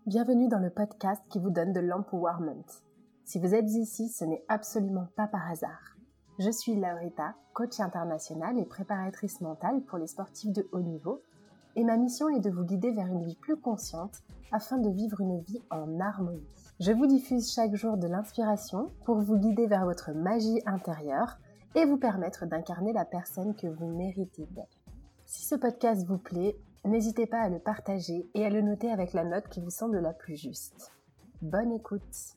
Bienvenue dans le podcast qui vous donne de l'empowerment. Si vous êtes ici, ce n'est absolument pas par hasard. Je suis Laurita, coach internationale et préparatrice mentale pour les sportifs de haut niveau, et ma mission est de vous guider vers une vie plus consciente afin de vivre une vie en harmonie. Je vous diffuse chaque jour de l'inspiration pour vous guider vers votre magie intérieure et vous permettre d'incarner la personne que vous méritez d'être. Si ce podcast vous plaît, n'hésitez pas à le partager et à le noter avec la note qui vous semble la plus juste. Bonne écoute.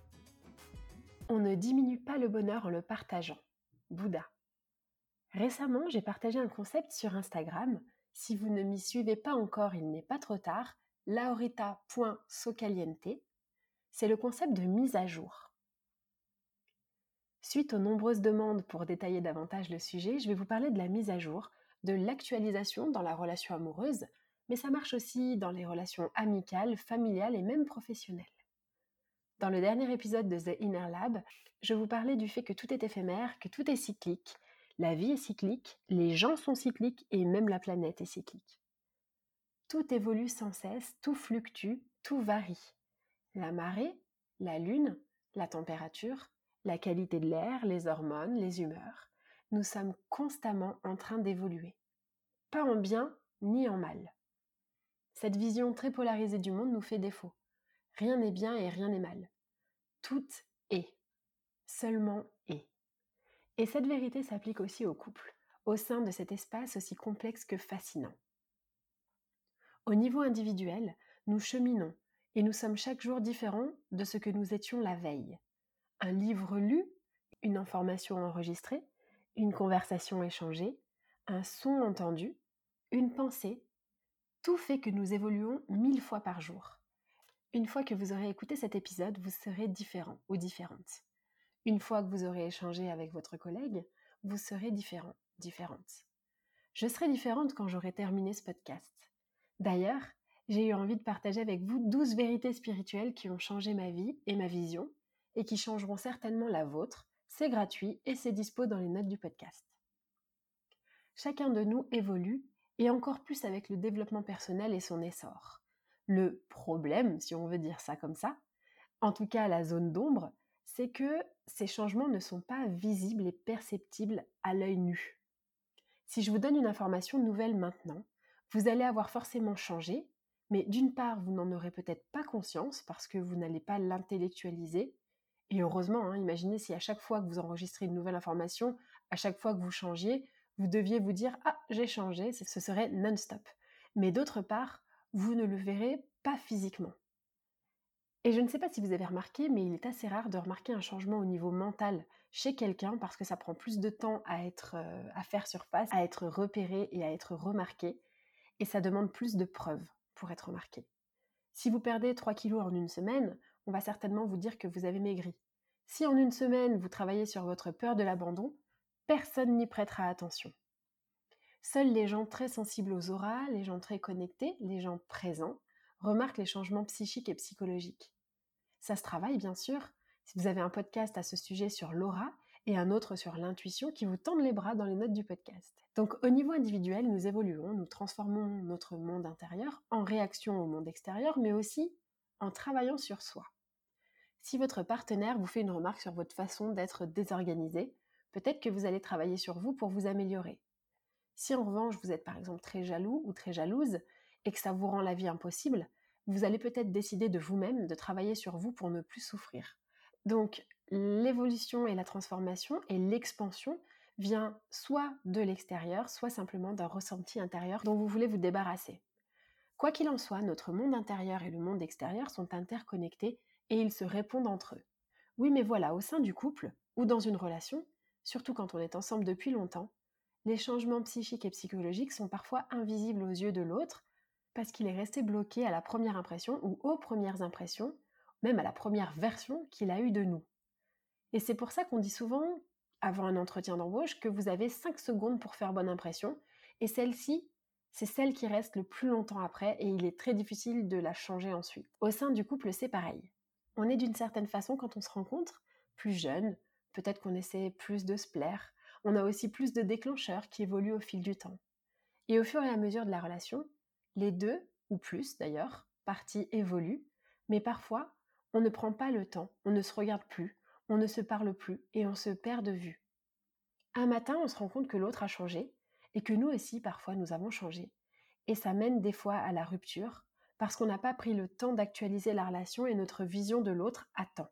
On ne diminue pas le bonheur en le partageant. Bouddha. Récemment, j'ai partagé un concept sur Instagram. Si vous ne m'y suivez pas encore, il n'est pas trop tard. laurita.socaliente. C'est le concept de mise à jour. Suite aux nombreuses demandes pour détailler davantage le sujet, je vais vous parler de la mise à jour, de l'actualisation dans la relation amoureuse, mais ça marche aussi dans les relations amicales, familiales et même professionnelles. Dans le dernier épisode de The Inner Lab, je vous parlais du fait que tout est éphémère, que tout est cyclique, la vie est cyclique, les gens sont cycliques et même la planète est cyclique. Tout évolue sans cesse, tout fluctue, tout varie. La marée, la lune, la température, la qualité de l'air, les hormones, les humeurs. Nous sommes constamment en train d'évoluer. Pas en bien ni en mal. Cette vision très polarisée du monde nous fait défaut. Rien n'est bien et rien n'est mal. Tout est. Seulement est. Et cette vérité s'applique aussi au couple, au sein de cet espace aussi complexe que fascinant. Au niveau individuel, nous cheminons et nous sommes chaque jour différents de ce que nous étions la veille. Un livre lu, une information enregistrée, une conversation échangée, un son entendu, une pensée, tout fait que nous évoluons 1000 fois par jour. Une fois que vous aurez écouté cet épisode, vous serez différent ou différente. Une fois que vous aurez échangé avec votre collègue, vous serez différent, différente. Je serai différente quand j'aurai terminé ce podcast. D'ailleurs, j'ai eu envie de partager avec vous 12 vérités spirituelles qui ont changé ma vie et ma vision et qui changeront certainement la vôtre. C'est gratuit et c'est dispo dans les notes du podcast. Chacun de nous évolue et encore plus avec le développement personnel et son essor. Le problème, si on veut dire ça comme ça, en tout cas la zone d'ombre, c'est que ces changements ne sont pas visibles et perceptibles à l'œil nu. Si je vous donne une information nouvelle maintenant, vous allez avoir forcément changé, mais d'une part, vous n'en aurez peut-être pas conscience parce que vous n'allez pas l'intellectualiser. Et heureusement, imaginez si à chaque fois que vous enregistrez une nouvelle information, à chaque fois que vous changiez, vous deviez vous dire « Ah, j'ai changé », ce serait non-stop. Mais d'autre part, vous ne le verrez pas physiquement. Et je ne sais pas si vous avez remarqué, mais il est assez rare de remarquer un changement au niveau mental chez quelqu'un parce que ça prend plus de temps à faire surface, à être repéré et à être remarqué. Et ça demande plus de preuves pour être remarqué. Si vous perdez 3 kilos en une semaine, on va certainement vous dire que vous avez maigri. Si en une semaine, vous travaillez sur votre peur de l'abandon, personne n'y prêtera attention. Seuls les gens très sensibles aux auras, les gens très connectés, les gens présents, remarquent les changements psychiques et psychologiques. Ça se travaille bien sûr. Si vous avez un podcast à ce sujet sur l'aura et un autre sur l'intuition qui vous tendent les bras dans les notes du podcast. Donc au niveau individuel, nous évoluons, nous transformons notre monde intérieur en réaction au monde extérieur, mais aussi en travaillant sur soi. Si votre partenaire vous fait une remarque sur votre façon d'être désorganisé, peut-être que vous allez travailler sur vous pour vous améliorer. Si en revanche vous êtes par exemple très jaloux ou très jalouse et que ça vous rend la vie impossible, vous allez peut-être décider de vous-même de travailler sur vous pour ne plus souffrir. Donc l'évolution et la transformation et l'expansion vient soit de l'extérieur, soit simplement d'un ressenti intérieur dont vous voulez vous débarrasser. Quoi qu'il en soit, notre monde intérieur et le monde extérieur sont interconnectés et ils se répondent entre eux. Oui, mais voilà, au sein du couple ou dans une relation, surtout quand on est ensemble depuis longtemps, les changements psychiques et psychologiques sont parfois invisibles aux yeux de l'autre parce qu'il est resté bloqué à la première impression ou aux premières impressions, même à la première version qu'il a eue de nous. Et c'est pour ça qu'on dit souvent, avant un entretien d'embauche, que vous avez 5 secondes pour faire bonne impression, et celle-ci, c'est celle qui reste le plus longtemps après, et il est très difficile de la changer ensuite. Au sein du couple, c'est pareil. On est d'une certaine façon quand on se rencontre, plus jeune, peut-être qu'on essaie plus de se plaire, on a aussi plus de déclencheurs qui évoluent au fil du temps. Et au fur et à mesure de la relation, les deux, ou plus d'ailleurs, parties évoluent, Mais parfois, on ne prend pas le temps, on ne se regarde plus, on ne se parle plus et on se perd de vue. Un matin, on se rend compte que l'autre a changé et que nous aussi, parfois, nous avons changé. Et ça mène des fois à la rupture parce qu'on n'a pas pris le temps d'actualiser la relation et notre vision de l'autre à temps.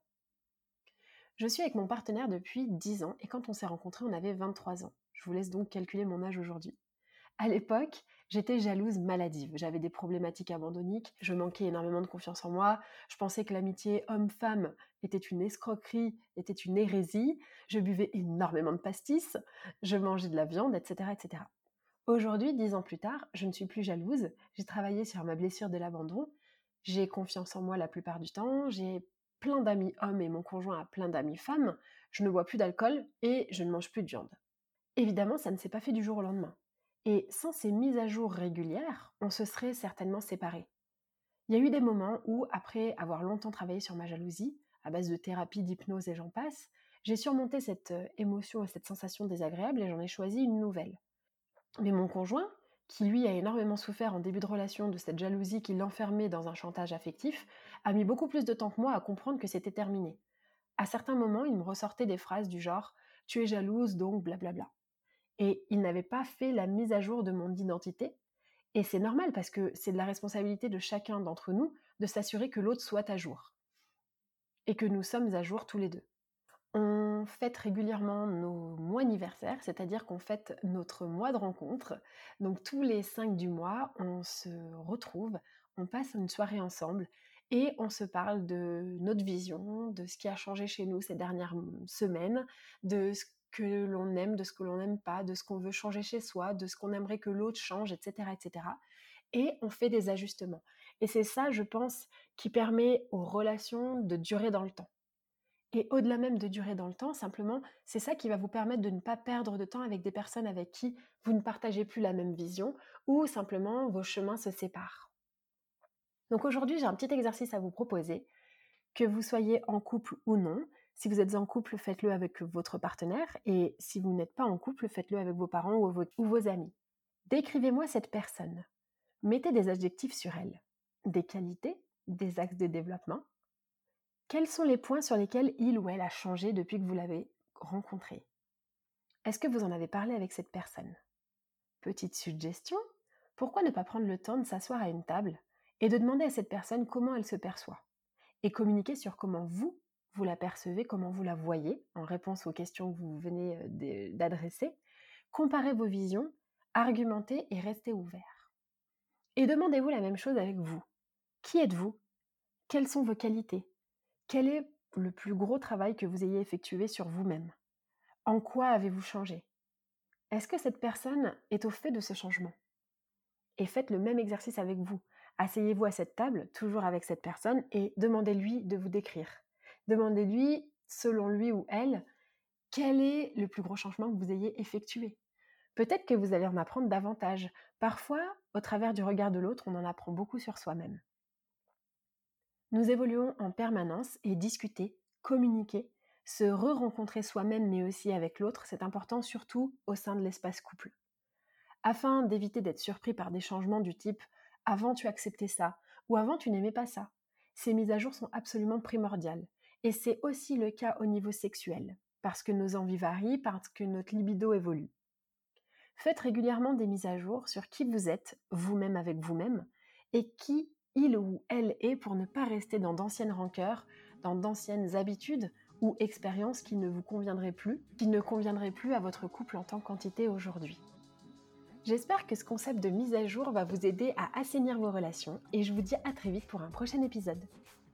Je suis avec mon partenaire depuis 10 ans et quand on s'est rencontrés, on avait 23 ans. Je vous laisse donc calculer mon âge aujourd'hui. À l'époque, j'étais jalouse maladive. J'avais des problématiques abandonniques, je manquais énormément de confiance en moi, je pensais que l'amitié homme-femme était une escroquerie, était une hérésie, je buvais énormément de pastis, je mangeais de la viande, etc. etc. Aujourd'hui, 10 ans plus tard, je ne suis plus jalouse, j'ai travaillé sur ma blessure de l'abandon, j'ai confiance en moi la plupart du temps, j'ai plein d'amis hommes et mon conjoint a plein d'amis femmes, je ne bois plus d'alcool et je ne mange plus de viande. Évidemment, ça ne s'est pas fait du jour au lendemain. Et sans ces mises à jour régulières, on se serait certainement séparés. Il y a eu des moments où, après avoir longtemps travaillé sur ma jalousie, à base de thérapie, d'hypnose et j'en passe, j'ai surmonté cette émotion et cette sensation désagréable et j'en ai choisi une nouvelle. Mais mon conjoint, qui lui a énormément souffert en début de relation de cette jalousie qui l'enfermait dans un chantage affectif, a mis beaucoup plus de temps que moi à comprendre que c'était terminé. À certains moments, il me ressortait des phrases du genre « tu es jalouse donc blablabla ». Et il n'avait pas fait la mise à jour de mon identité. Et c'est normal parce que c'est de la responsabilité de chacun d'entre nous de s'assurer que l'autre soit à jour. Et que nous sommes à jour tous les deux. On fête régulièrement nos mois anniversaires, c'est-à-dire qu'on fête notre mois de rencontre. Donc tous les 5 du mois, on se retrouve, on passe une soirée ensemble et on se parle de notre vision, de ce qui a changé chez nous ces dernières semaines, de ce que l'on aime, de ce que l'on n'aime pas, de ce qu'on veut changer chez soi, de ce qu'on aimerait que l'autre change, etc., etc. Et on fait des ajustements. Et c'est ça, je pense, qui permet aux relations de durer dans le temps. Et au-delà même de durer dans le temps, simplement, c'est ça qui va vous permettre de ne pas perdre de temps avec des personnes avec qui vous ne partagez plus la même vision ou simplement vos chemins se séparent. Donc aujourd'hui, j'ai un petit exercice à vous proposer, que vous soyez en couple ou non. Si vous êtes en couple, faites-le avec votre partenaire et si vous n'êtes pas en couple, faites-le avec vos parents ou vos amis. Décrivez-moi cette personne. Mettez des adjectifs sur elle, des qualités, des axes de développement. Quels sont les points sur lesquels il ou elle a changé depuis que vous l'avez rencontré? Est-ce que vous en avez parlé avec cette personne? Petite suggestion, pourquoi ne pas prendre le temps de s'asseoir à une table et de demander à cette personne comment elle se perçoit et communiquer sur comment vous la percevez, comment vous la voyez en réponse aux questions que vous venez d'adresser. Comparez vos visions, argumentez et restez ouvert. Et demandez-vous la même chose avec vous. Qui êtes-vous? Quelles sont vos qualités? Quel est le plus gros travail que vous ayez effectué sur vous-même? En quoi avez-vous changé? Est-ce que cette personne est au fait de ce changement? Et faites le même exercice avec vous. Asseyez-vous à cette table, toujours avec cette personne, et demandez-lui de vous décrire. Demandez-lui, selon lui ou elle, quel est le plus gros changement que vous ayez effectué. Peut-être que vous allez en apprendre davantage. Parfois, au travers du regard de l'autre, on en apprend beaucoup sur soi-même. Nous évoluons en permanence et discuter, communiquer, se re-rencontrer soi-même mais aussi avec l'autre, c'est important surtout au sein de l'espace couple. Afin d'éviter d'être surpris par des changements du type « avant tu acceptais ça » ou « avant tu n'aimais pas ça », ces mises à jour sont absolument primordiales. Et c'est aussi le cas au niveau sexuel, parce que nos envies varient, parce que notre libido évolue. Faites régulièrement des mises à jour sur qui vous êtes, vous-même avec vous-même, et qui il ou elle est pour ne pas rester dans d'anciennes rancœurs, dans d'anciennes habitudes ou expériences qui ne vous conviendraient plus, qui ne conviendraient plus à votre couple en tant qu'entité aujourd'hui. J'espère que ce concept de mise à jour va vous aider à assainir vos relations et je vous dis à très vite pour un prochain épisode.